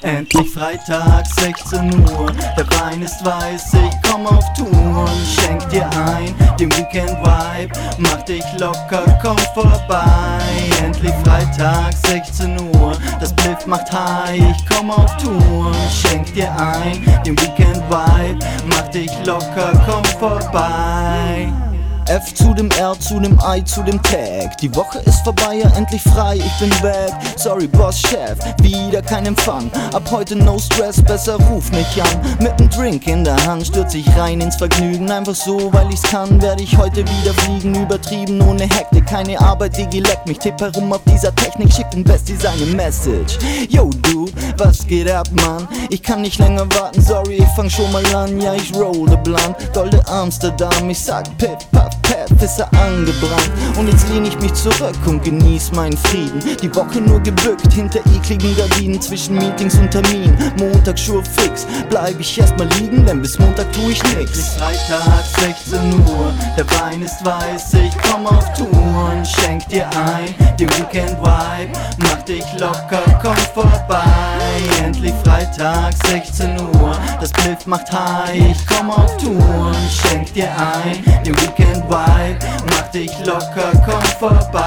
Endlich Freitag, 16 Uhr, der Wein ist weiß, ich komm auf Touren. Schenk dir ein, den Weekend-Vibe, mach dich locker, komm vorbei. Endlich Freitag, 16 Uhr, das Bliff macht high, ich komm auf Touren. Schenk dir ein, den Weekend-Vibe, mach dich locker, komm vorbei. F zu dem R, zu dem I, zu dem Tag. Die Woche ist vorbei, ja endlich frei, ich bin weg. Sorry Boss, Chef, wieder kein Empfang. Ab heute no stress, besser ruf mich an. Mit nem Drink in der Hand stürz ich rein ins Vergnügen. Einfach so, weil ich's kann, werde ich heute wieder fliegen. Übertrieben, ohne Hektik, keine Arbeit, Digi leckt mich. Tipp herum auf dieser Technik, schickt den Bestie seine Message. Yo du, was geht ab, Mann? Ich kann nicht länger warten, sorry, ich fang schon mal an. Ja, ich roll the blunt, dolde Amsterdam. Ich sag Pip, Puff, Pep, ist er angebrannt. Und jetzt lehn ich mich zurück und genieß meinen Frieden. Die Woche nur gebückt, hinter ekligen Gardinen. Zwischen Meetings und Terminen, Montag sure fix. Bleib ich erstmal liegen, denn bis Montag tu ich nix. Freitag, 16 Uhr, der Wein ist weiß, ich komm auf Touren. Schenk dir ein, den Weekend-Vibe, mach dich locker, komm vorbei. Endlich Freitag, 16 Uhr, das Bliff macht high, ich komm auf Touren. Schenk dir ein, den Weekend-Vibe, mach dich locker, komm vorbei.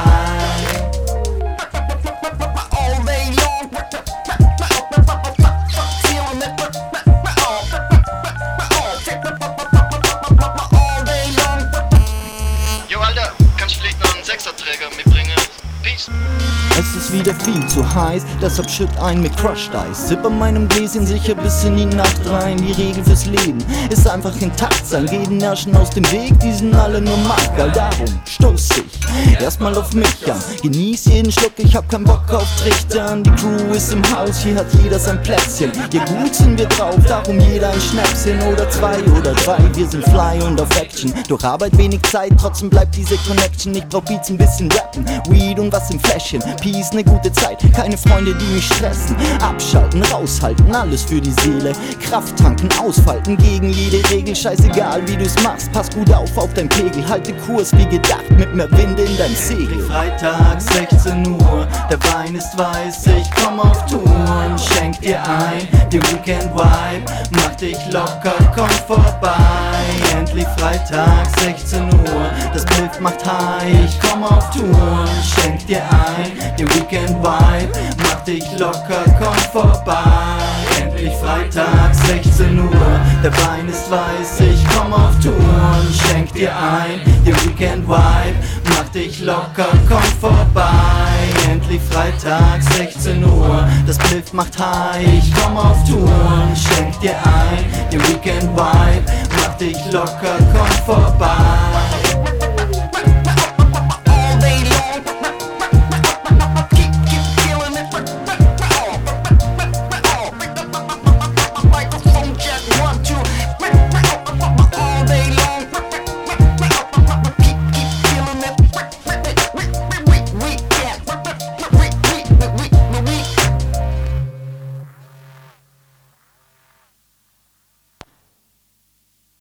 Peace. Es ist wieder viel zu heiß, deshalb schütt ein mit Crushed Ice. Sipp an meinem Gläschen sicher bis in die Nacht rein. Die Regel fürs Leben ist einfach intakt sein. Jeden Nerschen aus dem Weg, die sind alle nur Mackerl. Darum stoß ich erstmal auf mich an. Genieß jeden Schluck, ich hab keinen Bock auf Trichtern. Die Crew ist im Haus, hier hat jeder sein Plätzchen. Ja gut sind wir drauf, darum jeder ein Schnäpschen oder zwei oder drei. Wir sind fly und auf Action. Durch Arbeit wenig Zeit, trotzdem bleibt diese Connection. Ich brauch Beats, ein bisschen rappen, Weed und was im Fläschchen. Peace, ne gute Zeit, keine Freunde, die mich stressen. Abschalten, raushalten, alles für die Seele. Kraft tanken, ausfalten, gegen jede Regel. Scheißegal wie du's machst, pass gut auf dein Pegel. Halte Kurs wie gedacht, mit mehr Wind in dein Segel. Freitag, 16 Uhr, der Wein ist weiß, ich komm auf Touren. Schenk dir ein, den Weekend-Vibe, mach dich locker, komm vorbei. Endlich Freitag, 16 Uhr, das Bliff macht high, ich komm auf Touren. Schenk dir ein, den Weekend-Vibe, mach dich locker, komm vorbei. Endlich Freitag, 16 Uhr, der Wein ist weiß, ich komm auf Touren. Schenk dir ein, den Weekend-Vibe, mach dich locker, komm vorbei. Endlich Freitag, 16 Uhr, das Bliff macht high, ich komm auf Touren. Schenk dir ein, den Weekend-Vibe, mach dich locker, komm vorbei.